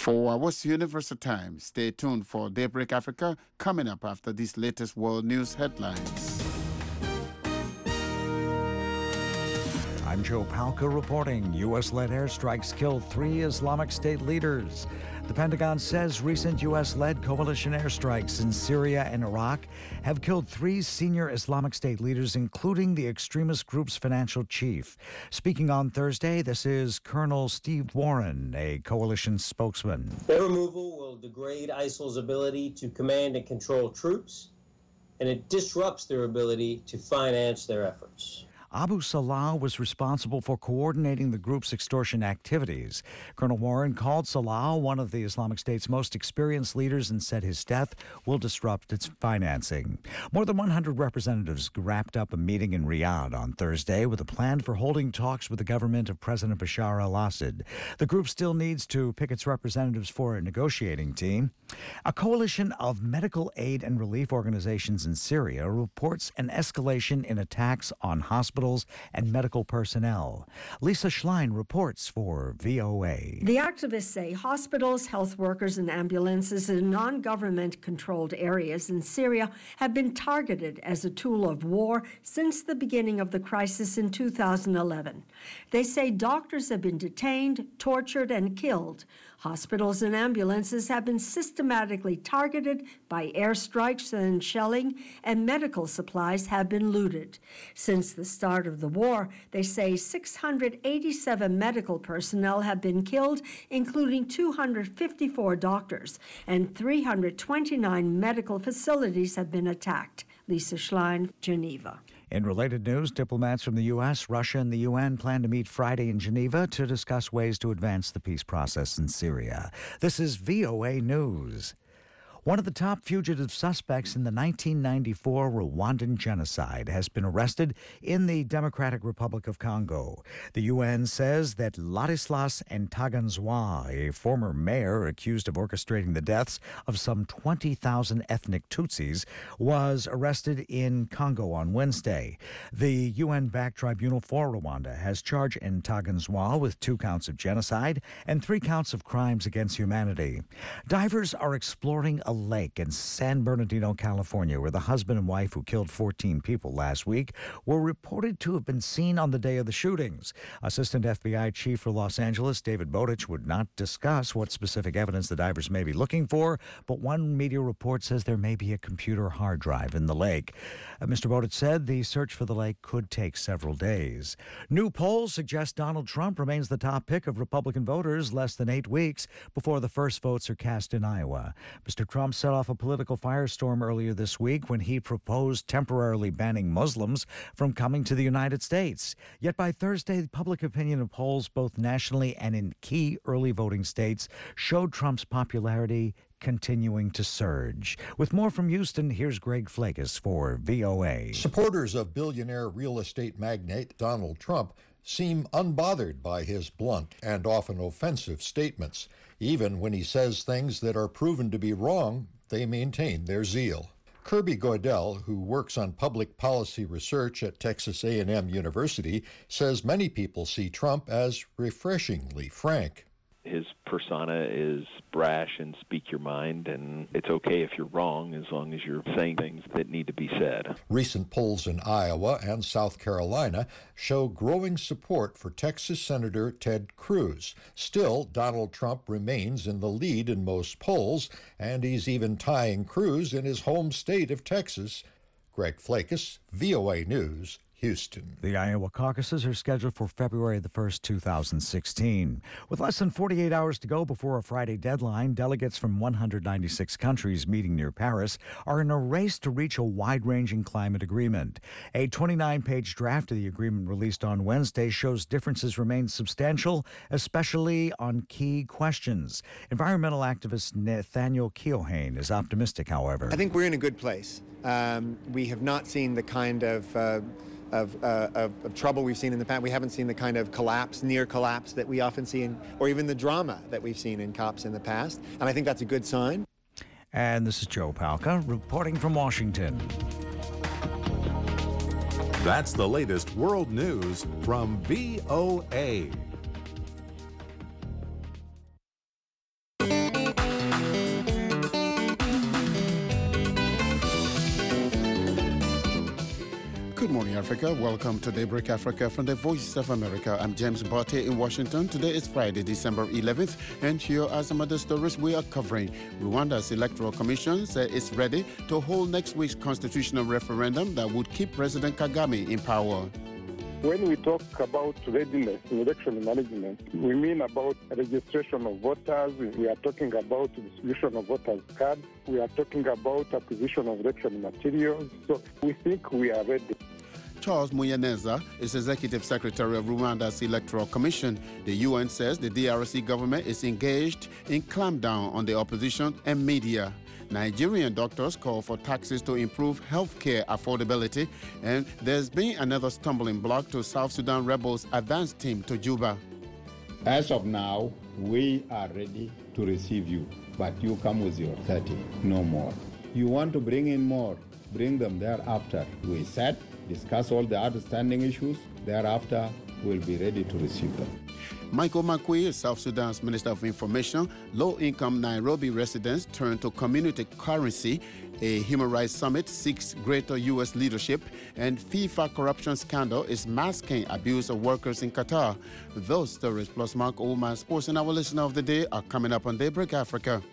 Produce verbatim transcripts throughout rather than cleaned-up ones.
For What's Universal Time, stay tuned for Daybreak Africa coming up after these latest world news headlines. I'm Joe Palca reporting. U S-led airstrikes killed three Islamic State leaders. The Pentagon says recent U S-led coalition airstrikes in Syria and Iraq have killed three senior Islamic State leaders, including the extremist group's financial chief. Speaking on Thursday, this is Colonel Steve Warren, a coalition spokesman. Their removal will degrade ISIL's ability to command and control troops, and it disrupts their ability to finance their efforts. Abu Salah was responsible for coordinating the group's extortion activities. Colonel Warren called Salah one of the Islamic State's most experienced leaders and said his death will disrupt its financing. More than one hundred representatives wrapped up a meeting in Riyadh on Thursday with a plan for holding talks with the government of President Bashar al-Assad. The group still needs to pick its representatives for a negotiating team. A coalition of medical aid and relief organizations in Syria reports an escalation in attacks on hospitals and medical personnel. Lisa Schlein reports for V O A. The activists say hospitals, health workers, and ambulances in non-government controlled areas in Syria have been targeted as a tool of war since the beginning of the crisis in two thousand eleven. They say doctors have been detained, tortured, and killed. Hospitals and ambulances have been systematically targeted by airstrikes and shelling, and medical supplies have been looted. Since the start of the war, they say six hundred eighty-seven medical personnel have been killed, including two hundred fifty-four doctors, and three hundred twenty-nine medical facilities have been attacked. Lisa Schlein, Geneva. In related news, diplomats from the U S, Russia, and the U N plan to meet Friday in Geneva to discuss ways to advance the peace process in Syria. This is V O A News. One of the top fugitive suspects in the nineteen ninety-four Rwandan genocide has been arrested in the Democratic Republic of Congo. The U N says that Ladislas Ntaganzwa, a former mayor accused of orchestrating the deaths of some twenty thousand ethnic Tutsis, was arrested in Congo on Wednesday. The U N-backed Tribunal for Rwanda has charged Ntaganzwa with two counts of genocide and three counts of crimes against humanity. Divers are exploring a lake in San Bernardino, California, where the husband and wife who killed fourteen people last week were reported to have been seen on the day of the shootings. Assistant F B I Chief for Los Angeles, David Bowditch, would not discuss what specific evidence the divers may be looking for, but one media report says there may be a computer hard drive in the lake. Uh, Mister Bowditch said the search for the lake could take several days. New polls suggest Donald Trump remains the top pick of Republican voters less than eight weeks before the first votes are cast in Iowa. Mister Trump set off a political firestorm earlier this week when he proposed temporarily banning Muslims from coming to the United States. Yet by Thursday, public opinion of polls both nationally and in key early voting states showed Trump's popularity continuing to surge. With more from Houston, here's Greg Flakus for V O A. Supporters of billionaire real estate magnate Donald Trump seem unbothered by his blunt and often offensive statements. Even when he says things that are proven to be wrong, they maintain their zeal. Kirby Goidel, who works on public policy research at Texas A and M University, says many people see Trump as refreshingly frank. His persona is brash and speak your mind, and it's okay if you're wrong as long as you're saying things that need to be said. Recent polls in Iowa and South Carolina show growing support for Texas Senator Ted Cruz. Still, Donald Trump remains in the lead in most polls, and he's even tying Cruz in his home state of Texas. Greg Flakus, V O A News, Houston. The Iowa caucuses are scheduled for February the first, two thousand sixteen. With less than forty-eight hours to go before a Friday deadline, delegates from one hundred ninety-six countries meeting near Paris are in a race to reach a wide-ranging climate agreement. A twenty-nine page draft of the agreement released on Wednesday shows differences remain substantial, especially on key questions. Environmental activist Nathaniel Keohane is optimistic, however. I think we're in a good place. Um, we have not seen the kind of uh, Of, uh, of, of trouble we've seen in the past. We haven't seen the kind of collapse, near collapse that we often see in, or even the drama that we've seen in COPs in the past. And I think that's a good sign. And this is Joe Palca reporting from Washington. That's the latest world news from V O A. Good morning, Africa. Welcome to Daybreak Africa from the Voice of America. I'm James Barty in Washington. Today is Friday, December eleventh, and here are some of the stories we are covering. Rwanda's Electoral Commission said it's ready to hold next week's constitutional referendum that would keep President Kagame in power. When we talk about readiness in election management, we mean about registration of voters, we are talking about distribution of voters' cards, we are talking about acquisition of election materials. So we think we are ready. Charles Muyaneza is Executive Secretary of Rwanda's Electoral Commission. The U N says the D R C government is engaged in clampdown on the opposition and media. Nigerian doctors call for taxes to improve healthcare affordability, and there's been another stumbling block to South Sudan rebels' advance team to Juba. As of now, we are ready to receive you, but you come with your thirty, no more. You want to bring in more, bring them thereafter. We said, discuss all the outstanding issues, thereafter we'll be ready to receive them. Michael Makui is South Sudan's Minister of Information. Low-income Nairobi residents turn to community currency. A human rights summit seeks greater U S leadership, and FIFA corruption scandal is masking abuse of workers in Qatar. Those stories plus Mark Oldman Sports and our listener of the day are coming up on Daybreak Africa.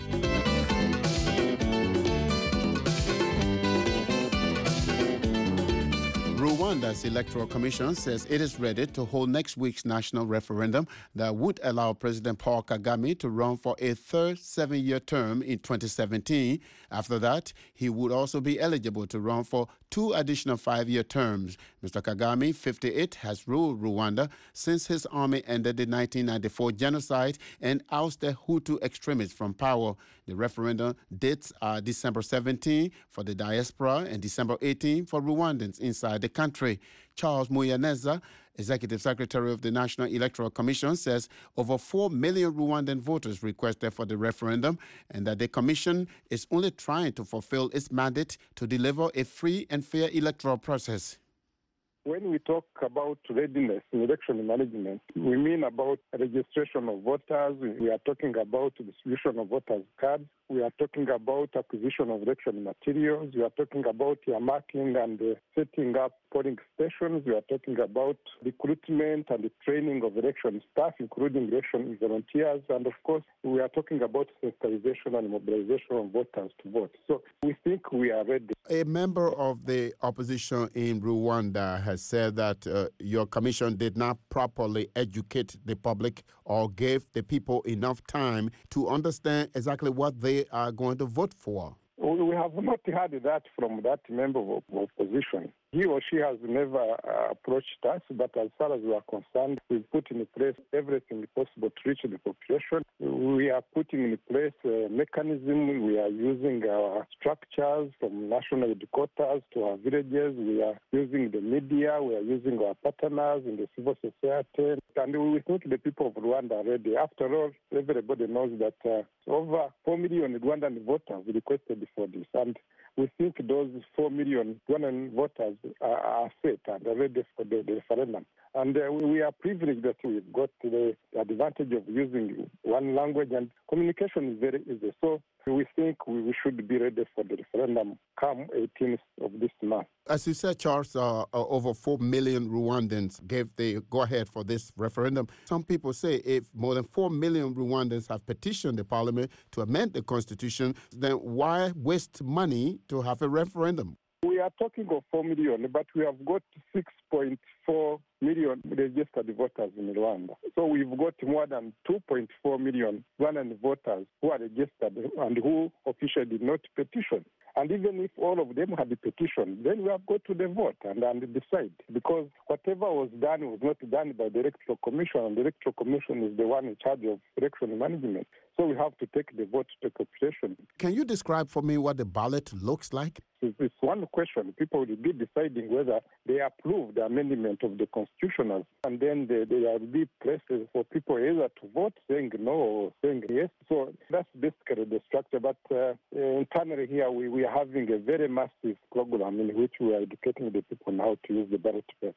Rwanda's Electoral Commission says it is ready to hold next week's national referendum that would allow President Paul Kagame to run for a third seven-year term in twenty seventeen. After that, he would also be eligible to run for two additional five-year terms. Mister Kagame, fifty-eight, has ruled Rwanda since his army ended the nineteen ninety-four genocide and ousted Hutu extremists from power. The referendum dates are December seventeenth for the diaspora and December eighteenth for Rwandans inside the country. Charles Muyaneza, Executive Secretary of the National Electoral Commission, says over four million Rwandan voters requested for the referendum and that the commission is only trying to fulfill its mandate to deliver a free and fair electoral process. When we talk about readiness in election management, we mean about registration of voters, we are talking about distribution of voters' cards, we are talking about acquisition of election materials, we are talking about earmarking and uh, setting up polling stations, we are talking about recruitment and the training of election staff, including election volunteers, and of course, we are talking about sensitization and mobilization of voters to vote. So we think we are ready. A member of the opposition in Rwanda has said that uh, your commission did not properly educate the public or gave the people enough time to understand exactly what they are going to vote for. We have not heard that from that member of opposition. He or she has never uh, approached us, but as far as we are concerned, we've put in place everything possible to reach the population. We are putting in place a mechanism. We are using our structures from national headquarters to our villages. We are using the media. We are using our partners in the civil society. And we think the people of Rwanda are ready. After all, everybody knows that uh, over four million Rwandan voters requested for this. And we think those four million Rwandan voters are, are set and are ready for the, the referendum. And uh, we are privileged that we've got the advantage of using one language, and communication is very easy. So we think we, we should be ready for the referendum come eighteenth of this month. As you said, Charles, uh, uh, over four million Rwandans gave the go-ahead for this referendum. Some people say if more than four million Rwandans have petitioned the parliament to amend the constitution, then why waste money to have a referendum? We are talking of four million, but we have got six point four million registered voters in Rwanda. So we've got more than two point four million Rwandan voters who are registered and who officially did not petition. And even if all of them had the petition, then we have got to the vote and, and decide. Because whatever was done was not done by the Electoral Commission, and the Electoral Commission is the one in charge of election management. So we have to take the vote to the population. Can you describe for me what the ballot looks like? It's one question. People will be deciding whether they approve the amendment of the constitutional, and then there will be places for people either to vote saying no or saying yes. So that's basically the structure. But uh, internally here, we, we are having a very massive program in which we are educating the people on how to use the ballot paper.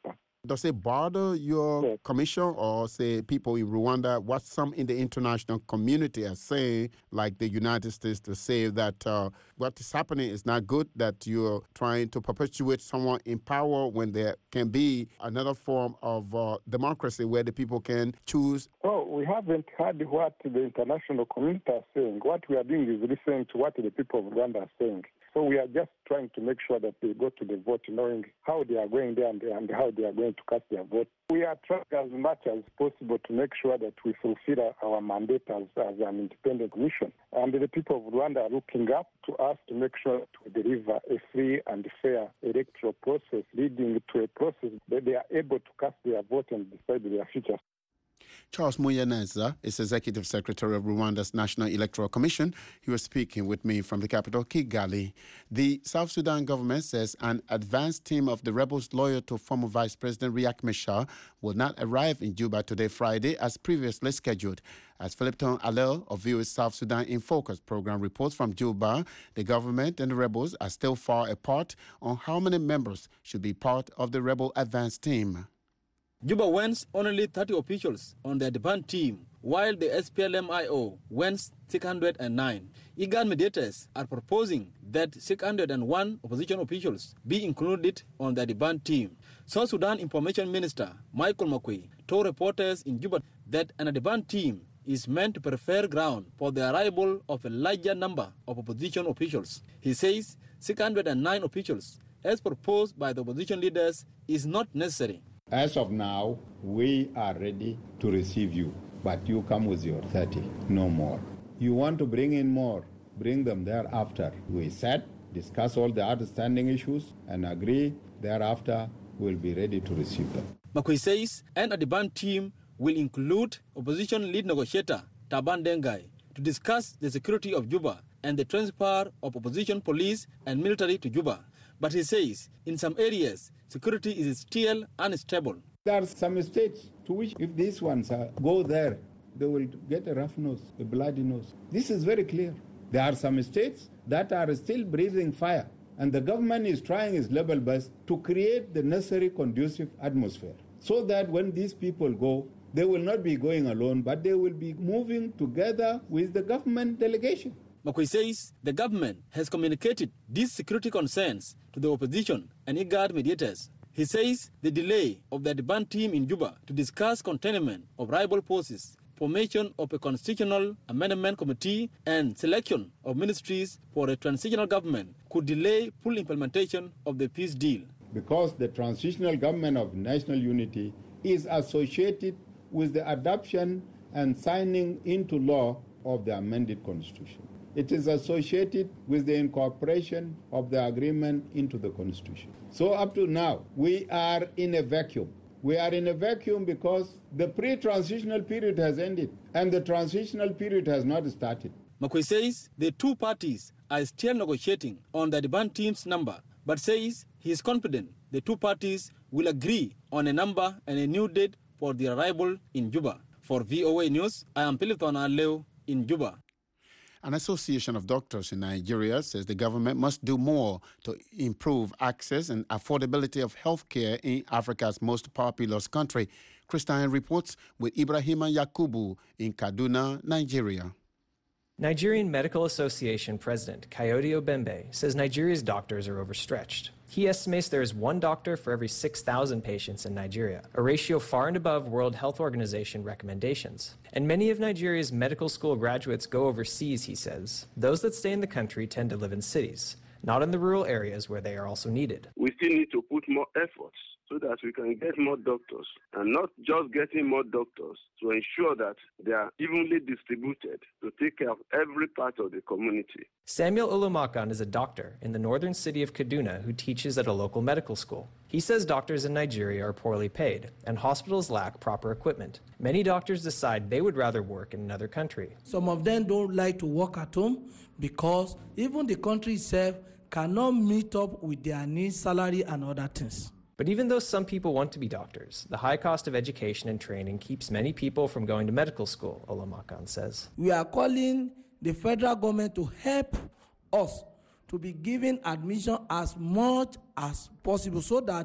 Does it bother your yes. commission or, say, people in Rwanda, what some in the international community are saying, like the United States, to say that uh, what is happening is not good, that you're trying to perpetuate someone in power when there can be another form of uh, democracy where the people can choose? Oh, we haven't heard what the international community are saying. What we are doing is listening to what the people of Rwanda are saying. So we are just trying to make sure that they go to the vote knowing how they are going there and, and how they are going to cast their vote. We are trying as much as possible to make sure that we fulfill our mandate as, as an independent commission. And the people of Rwanda are looking up to us to make sure that we deliver a free and fair electoral process leading to a process that they are able to cast their vote and decide their future. Charles Muyaneza is Executive Secretary of Rwanda's National Electoral Commission. He was speaking with me from the capital, Kigali. The South Sudan government says an advanced team of the rebels loyal to former Vice President Riek Machar will not arrive in Juba today, Friday, as previously scheduled. As Philipton Alel of V O A's South Sudan in Focus program reports from Juba, the government and the rebels are still far apart on how many members should be part of the rebel advance team. Juba wants only thirty officials on their deband team, while the S P L M I O wants six hundred nine. IGAD mediators are proposing that six hundred one opposition officials be included on the deband team. South Sudan Information Minister Michael Makwe told reporters in Juba that an deband team is meant to prepare ground for the arrival of a larger number of opposition officials. He says six hundred nine officials, as proposed by the opposition leaders, is not necessary. As of now, we are ready to receive you, but you come with your thirty, no more. You want to bring in more, bring them thereafter. We sat, discuss all the outstanding issues, and agree thereafter we'll be ready to receive them. Makwe says an Adiban team will include opposition lead negotiator Taban Dengai to discuss the security of Juba and the transfer of opposition police and military to Juba. But he says in some areas, security is still unstable. There are some states to which if these ones are, go there, they will get a rough nose, a bloody nose. This is very clear. There are some states that are still breathing fire, and the government is trying its level best to create the necessary conducive atmosphere so that when these people go, they will not be going alone, but they will be moving together with the government delegation. Makwe says the government has communicated these security concerns to the opposition and IGAD mediators. He says the delay of the deband team in Juba to discuss containment of rival forces, formation of a constitutional amendment committee, and selection of ministries for a transitional government could delay full implementation of the peace deal. Because the transitional government of national unity is associated with the adoption and signing into law of the amended constitution. It is associated with the incorporation of the agreement into the Constitution. So up to now, we are in a vacuum. We are in a vacuum because the pre-transitional period has ended and the transitional period has not started. Makwe says the two parties are still negotiating on the deband team's number, but says he is confident the two parties will agree on a number and a new date for the arrival in Juba. For V O A News, I am Philipton Aleu in Juba. An association of doctors in Nigeria says the government must do more to improve access and affordability of health care in Africa's most populous country. Christian reports with Ibrahima Yakubu in Kaduna, Nigeria. Nigerian Medical Association President Kayode Obembe says Nigeria's doctors are overstretched. He estimates there is one doctor for every six thousand patients in Nigeria, a ratio far and above World Health Organization recommendations. And many of Nigeria's medical school graduates go overseas, he says. Those that stay in the country tend to live in cities, not in the rural areas where they are also needed. We still need to put more efforts so that we can get more doctors, and not just getting more doctors, to ensure that they are evenly distributed to take care of every part of the community. Samuel Olumakan is a doctor in the northern city of Kaduna who teaches at a local medical school. He says doctors in Nigeria are poorly paid and hospitals lack proper equipment. Many doctors decide they would rather work in another country. Some of them don't like to work at home because even the country itself cannot meet up with their needs, salary, and other things. But even though some people want to be doctors, the high cost of education and training keeps many people from going to medical school, Olumakan says. We are calling the federal government to help us to be given admission as much as possible so that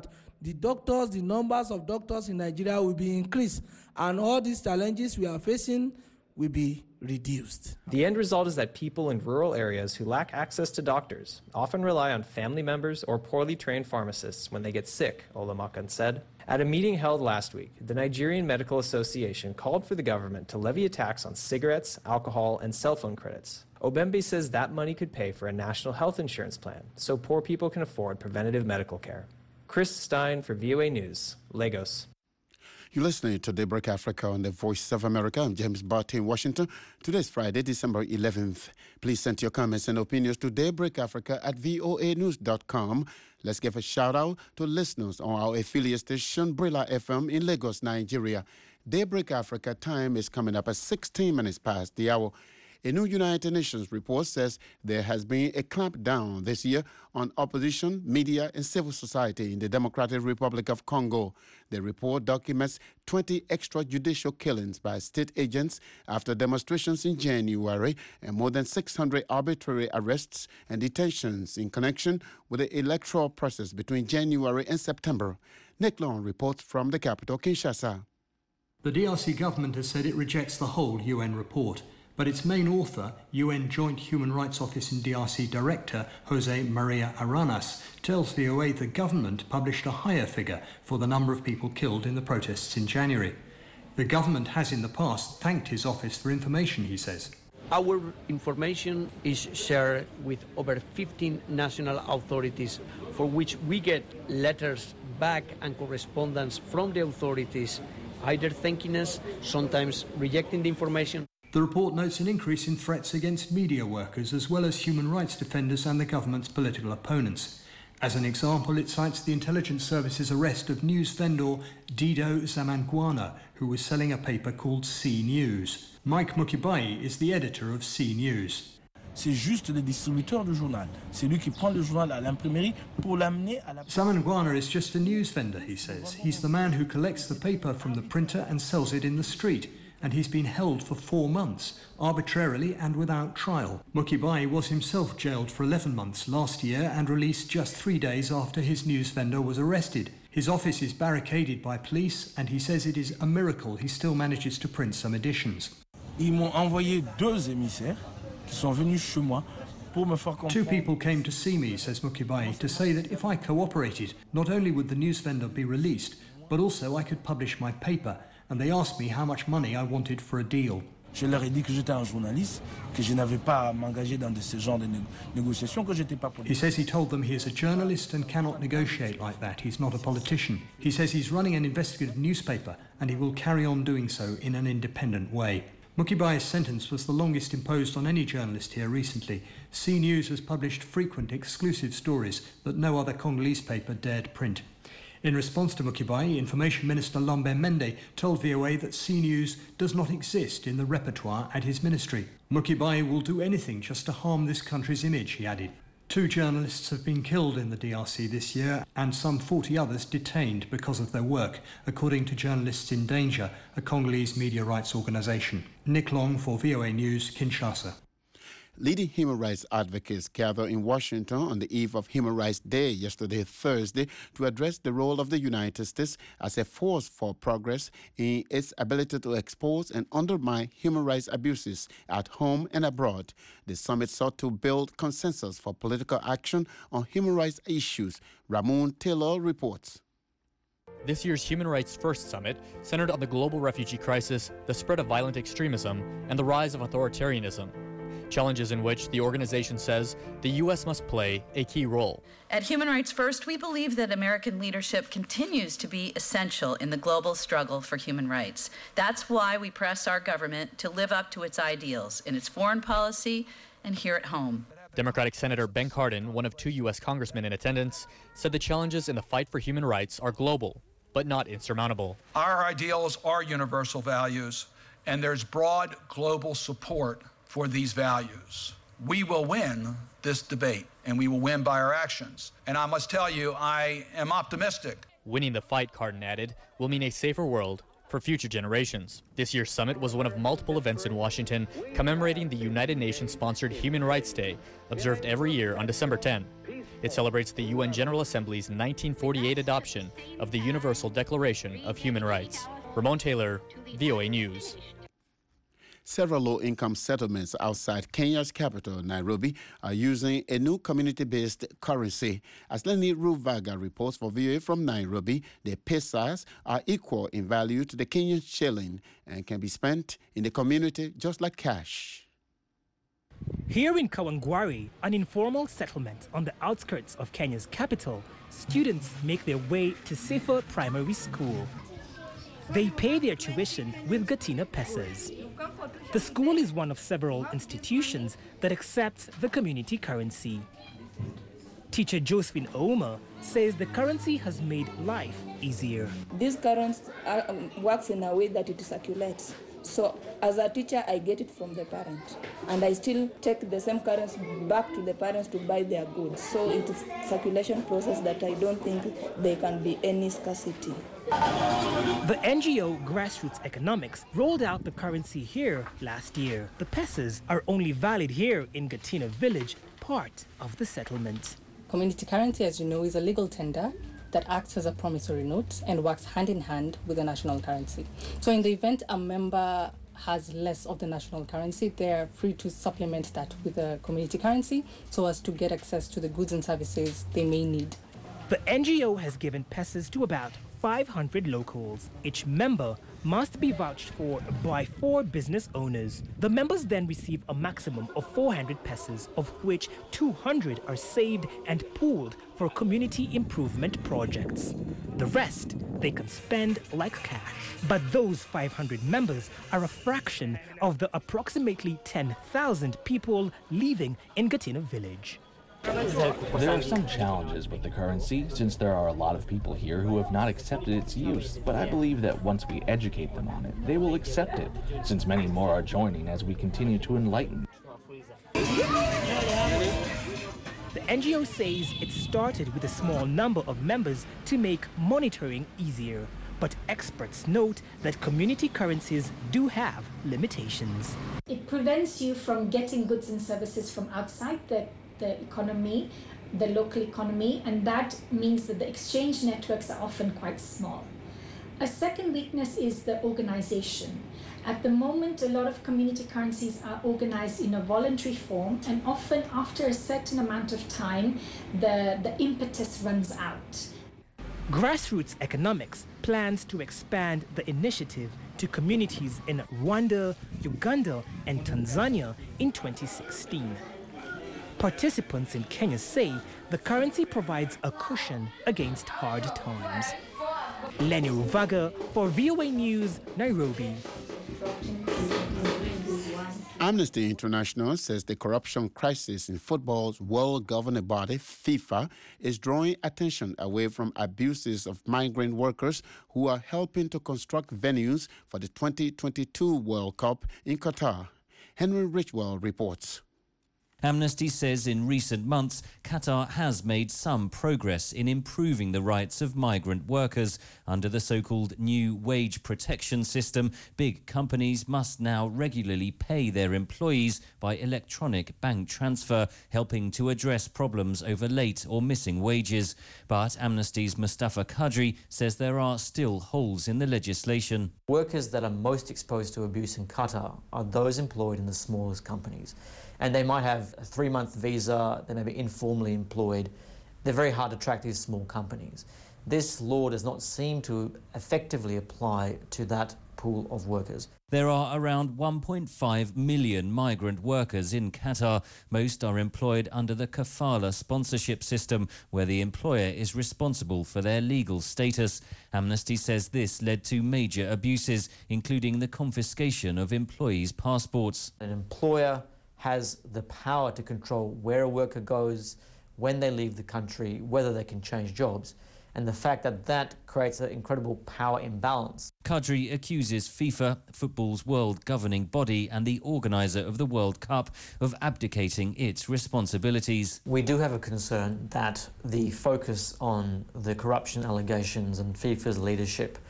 the doctors, the numbers of doctors in Nigeria will be increased, and all these challenges we are facing will be reduced. The end result is that people in rural areas who lack access to doctors often rely on family members or poorly trained pharmacists when they get sick, Olamakan said. At a meeting held last week, the Nigerian Medical Association called for the government to levy a tax on cigarettes, alcohol, and cell phone credits. Obembe says that money could pay for a national health insurance plan so poor people can afford preventative medical care. Chris Stein for V O A News, Lagos. You're listening to Daybreak Africa on the Voice of America. I'm James Barty in Washington. Today is Friday, December eleventh. Please send your comments and opinions to daybreakafrica at voa news dot com. Let's give a shout out to listeners on our affiliate station, Brilla F M in Lagos, Nigeria. Daybreak Africa time is coming up at sixteen minutes past the hour. A new United Nations report says there has been a clampdown this year on opposition, media, and civil society in the Democratic Republic of Congo. The report documents twenty extrajudicial killings by state agents after demonstrations in January and more than six hundred arbitrary arrests and detentions in connection with the electoral process between January and September. Nick Long reports from the capital, Kinshasa. The D R C government has said it rejects the whole U N report. But its main author, U N Joint Human Rights Office and D R C Director Jose Maria Aranas, tells V O A the government published a higher figure for the number of people killed in the protests in January. The government has in the past thanked his office for information, he says. Our information is shared with over fifteen national authorities, for which we get letters back and correspondence from the authorities, either thanking us, sometimes rejecting the information. The report notes an increase in threats against media workers as well as human rights defenders and the government's political opponents. As an example, it cites the intelligence service's arrest of news vendor Dido Zamangwana, who was selling a paper called C News. Mike Mukibai is the editor of C News. C'est juste le distributeur du journal. C'est lui qui prend le journal à l'imprimerie pour l'amener à la... Zamangwana is just a news vendor, he says. He's the man who collects the paper from the printer and sells it in the street. And he's been held for four months, arbitrarily and without trial. Mukibai was himself jailed for eleven months last year and released just three days after his news vendor was arrested. His office is barricaded by police, and he says it is a miracle he still manages to print some editions. Ils m'ont envoyé deux émissaires qui sont venus chez moi pour me faire comprendre. Two people came to see me, says Mukibai, to say that if I cooperated, not only would the news vendor be released, but also I could publish my paper. And they asked me how much money I wanted for a deal. Je leur ai dit que j'étais un journaliste, que je n'avais pas à m'engager dans ce genre de négociations, que j'étais pas politique. He says he told them he is a journalist and cannot negotiate like that. He's not a politician. He says he's running an investigative newspaper and he will carry on doing so in an independent way. Mukibai's sentence was the longest imposed on any journalist here recently. C News has published frequent exclusive stories that no other Congolese paper dared print. In response to Mukibai, Information Minister Lambert Mende told V O A that C News does not exist in the repertoire at his ministry. Mukibai will do anything just to harm this country's image, he added. Two journalists have been killed in the D R C this year and some forty others detained because of their work, according to Journalists in Danger, a Congolese media rights organisation. Nick Long for V O A News, Kinshasa. Leading human rights advocates gathered in Washington on the eve of Human Rights Day yesterday, Thursday, to address the role of the United States as a force for progress in its ability to expose and undermine human rights abuses at home and abroad. The summit sought to build consensus for political action on human rights issues. Ramon Taylor reports. This year's Human Rights First Summit centered on the global refugee crisis, the spread of violent extremism, and the rise of authoritarianism. Challenges in which the organization says the U S must play a key role. At Human Rights First, we believe that American leadership continues to be essential in the global struggle for human rights. That's why we press our government to live up to its ideals in its foreign policy and here at home. Democratic Senator Ben Cardin, one of two U S congressmen in attendance, said the challenges in the fight for human rights are global, but not insurmountable. Our ideals are universal values, and there's broad global support for these values. We will win this debate, and we will win by our actions. And I must tell you, I am optimistic. Winning the fight, Cardin added, will mean a safer world for future generations. This year's summit was one of multiple events in Washington commemorating the United Nations-sponsored Human Rights Day, observed every year on December tenth. It celebrates the U N General Assembly's nineteen forty-eight adoption of the Universal Declaration of Human Rights. Ramon Taylor, V O A News. Several low-income settlements outside Kenya's capital, Nairobi, are using a new community-based currency. As Lenny Ruvaga reports for V O A from Nairobi, the pesos are equal in value to the Kenyan shilling and can be spent in the community just like cash. Here in Kawangware, an informal settlement on the outskirts of Kenya's capital, students make their way to Sifa Primary School. They pay their tuition with Gatina pesos. The school is one of several institutions that accepts the community currency. Teacher Josephine Ouma says the currency has made life easier. This currency uh, works in a way that it circulates. So as a teacher, I get it from the parent, and I still take the same currency back to the parents to buy their goods. So it is a circulation process that I don't think there can be any scarcity. The N G O Grassroots Economics rolled out the currency here last year. The pesos are only valid here in Gatina village, part of the settlement. Community currency, as you know, is a legal tender that acts as a promissory note and works hand in hand with the national currency. So in the event a member has less of the national currency, they're free to supplement that with the community currency so as to get access to the goods and services they may need. The N G O has given pesos to about five hundred locals. Each member must be vouched for by four business owners. The members then receive a maximum of four hundred pesos, of which two hundred are saved and pooled for community improvement projects. The rest they can spend like cash. But those five hundred members are a fraction of the approximately ten thousand people living in Gatina village. There are some challenges with the currency, since there are a lot of people here who have not accepted its use, but I believe that once we educate them on it, they will accept it, since many more are joining as we continue to enlighten. The N G O says it started with a small number of members to make monitoring easier, but experts note that community currencies do have limitations. It prevents you from getting goods and services from outside the the economy, the local economy, and that means that the exchange networks are often quite small. A second weakness is the organization. At the moment, a lot of community currencies are organized in a voluntary form, and often after a certain amount of time, the, the impetus runs out. Grassroots Economics plans to expand the initiative to communities in Rwanda, Uganda, and Tanzania in twenty sixteen. Participants in Kenya say the currency provides a cushion against hard times. Lenny Ruvaga for V O A News, Nairobi. Amnesty International says the corruption crisis in football's world governing body, FIFA, is drawing attention away from abuses of migrant workers who are helping to construct venues for the twenty twenty-two World Cup in Qatar. Henry Richwell reports. Amnesty says in recent months, Qatar has made some progress in improving the rights of migrant workers. Under the so-called new wage protection system, big companies must now regularly pay their employees by electronic bank transfer, helping to address problems over late or missing wages. But Amnesty's Mustafa Kadri says there are still holes in the legislation. Workers that are most exposed to abuse in Qatar are those employed in the smallest companies. And they might have a three-month visa, they may be informally employed. They're very hard to track, these small companies. This law does not seem to effectively apply to that pool of workers. There are around one point five million migrant workers in Qatar. Most are employed under the kafala sponsorship system, where the employer is responsible for their legal status. Amnesty says this led to major abuses, including the confiscation of employees' passports. An employer has the power to control where a worker goes, when they leave the country, whether they can change jobs. And the fact that that creates an incredible power imbalance. Kadri accuses FIFA, football's world governing body and the organiser of the World Cup, of abdicating its responsibilities. We do have a concern that the focus on the corruption allegations and FIFA's leadership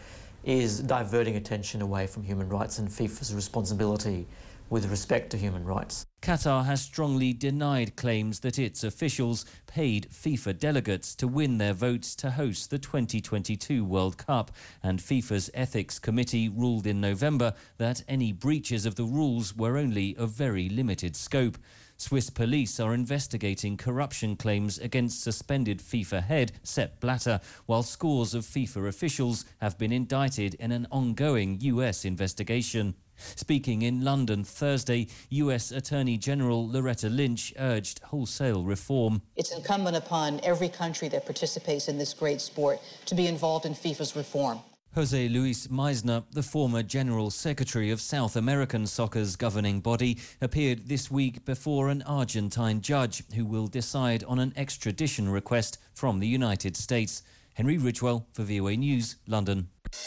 is diverting attention away from human rights and FIFA's responsibility with respect to human rights. Qatar has strongly denied claims that its officials paid FIFA delegates to win their votes to host the twenty twenty-two World Cup, and FIFA's Ethics Committee ruled in November that any breaches of the rules were only of very limited scope. Swiss police are investigating corruption claims against suspended FIFA head Sepp Blatter, while scores of FIFA officials have been indicted in an ongoing U S investigation. Speaking in London Thursday, U S Attorney General Loretta Lynch urged wholesale reform. It's incumbent upon every country that participates in this great sport to be involved in FIFA's reform. Jose Luis Meisner, the former General Secretary of South American Soccer's governing body, appeared this week before an Argentine judge who will decide on an extradition request from the United States. Henry Ridgewell for V O A News, London.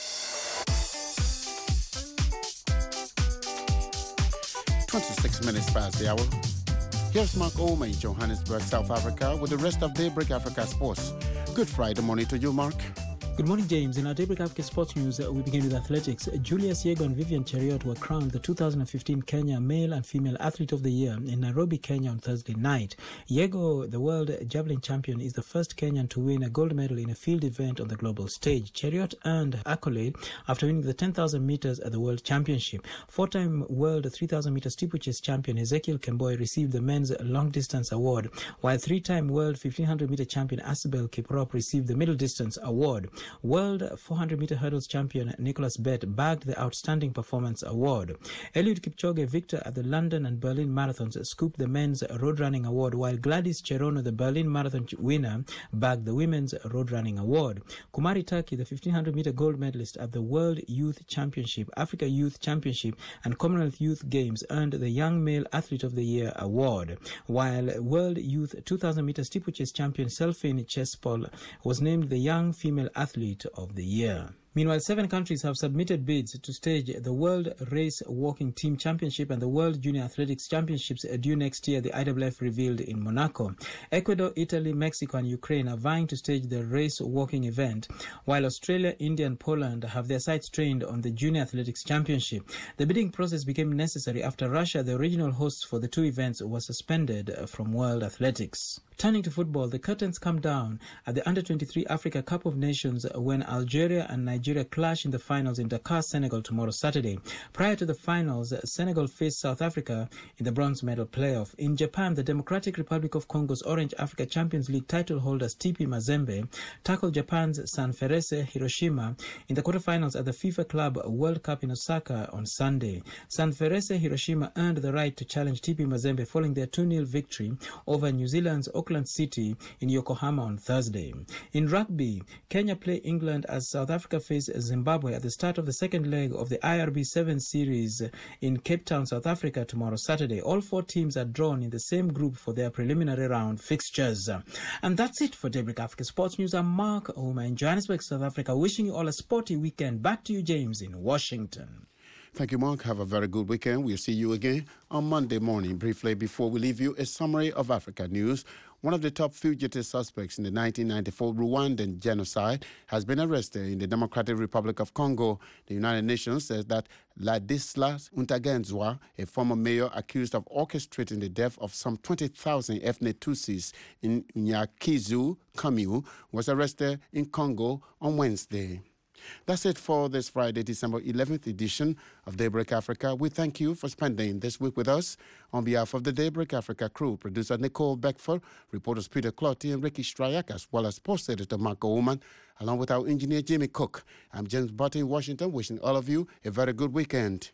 twenty-six minutes past the hour. Here's Mark Ouma in Johannesburg, South Africa, with the rest of Daybreak Africa Sports. Good Friday morning to you, Mark. Good morning, James. In our Daybreak Africa Sports News, we begin with athletics. Julius Yego and Vivian Cheruiyot were crowned the two thousand fifteen Kenya Male and Female Athlete of the Year in Nairobi, Kenya on Thursday night. Yego, the world javelin champion, is the first Kenyan to win a gold medal in a field event on the global stage. Cheruiyot earned accolade after winning the ten thousand meters at the World Championship. Four-time world three thousand meter steeplechase champion Ezekiel Kemboi received the men's long distance award, while three-time world fifteen hundred meter champion Asbel Kiprop received the middle distance award. World four hundred meter hurdles champion Nicholas Bett bagged the Outstanding Performance Award. Eliud Kipchoge, victor at the London and Berlin marathons, scooped the men's road running award, while Gladys Cherono, the Berlin marathon winner, bagged the women's road running award. Kumari Turkey, the fifteen hundred meter gold medalist at the World Youth Championship, Africa Youth Championship, and Commonwealth Youth Games, earned the Young Male Athlete of the Year award, while World Youth two thousand meter steeplechase champion Selfin Chespol was named the Young Female Athlete of the Year. Meanwhile, seven countries have submitted bids to stage the World Race Walking Team Championship and the World Junior Athletics Championships due next year, the I W F revealed in Monaco. Ecuador, Italy, Mexico and Ukraine are vying to stage the race walking event, while Australia, India and Poland have their sights trained on the Junior Athletics Championship. The bidding process became necessary after Russia, the original hosts for the two events, was suspended from World Athletics. Turning to football, the curtains come down at the under twenty-three Africa Cup of Nations when Algeria and Nigeria clash in the finals in Dakar, Senegal tomorrow Saturday. Prior to the finals, Senegal faced South Africa in the bronze medal playoff. In Japan, the Democratic Republic of Congo's Orange Africa Champions League title holders T P Mazembe tackled Japan's Sanfrecce Hiroshima in the quarterfinals at the FIFA Club World Cup in Osaka on Sunday. Sanfrecce Hiroshima earned the right to challenge T P Mazembe following their two nil victory over New Zealand's Auckland City in Yokohama on Thursday. In rugby, Kenya play England as South Africa face Zimbabwe at the start of the second leg of the I R B seven series in Cape Town, South Africa tomorrow Saturday. All four teams are drawn in the same group for their preliminary round fixtures. And that's it for Daybreak Africa Sports News. I'm Mark Ouma in Johannesburg, South Africa, wishing you all a sporty weekend. Back to you, James, in Washington. Thank you, Mark. Have a very good weekend. We'll see you again on Monday morning. Briefly, before we leave you, a summary of Africa news. One of the top fugitive suspects in the nineteen ninety-four Rwandan genocide has been arrested in the Democratic Republic of Congo. The United Nations says that Ladislas Untagenzwa, a former mayor accused of orchestrating the death of some twenty thousand ethnic Tutsis in Nyakizu commune, was arrested in Congo on Wednesday. That's it for this Friday, December eleventh edition of Daybreak Africa. We thank you for spending this week with us. On behalf of the Daybreak Africa crew, producer Nicole Beckford, reporters Peter Clotty and Ricky Stryak, as well as post editor Marco Uman, along with our engineer Jimmy Cook. I'm James Button in Washington, wishing all of you a very good weekend.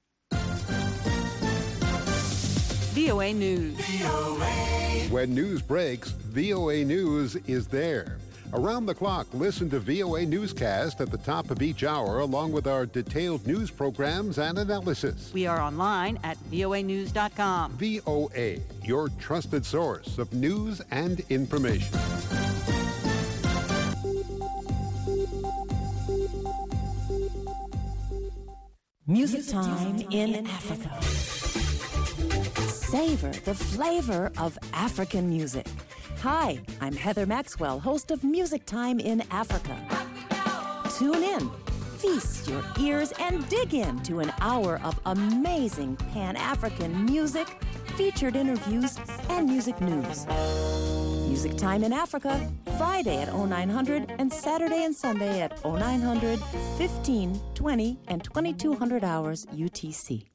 V O A News. V O A. When news breaks, V O A News is there. Around the clock, listen to V O A Newscast at the top of each hour, along with our detailed news programs and analysis. We are online at V O A news dot com. V O A, your trusted source of news and information. Music Time in Africa. Savor the flavor of African music. Hi, I'm Heather Maxwell, host of Music Time in Africa. Tune in Feast your ears and dig into an hour of amazing Pan-African music, featured interviews, and music news. Music Time in Africa, Friday at oh nine hundred and Saturday and Sunday at oh nine hundred, fifteen, twenty, and twenty-two hundred hours U T C.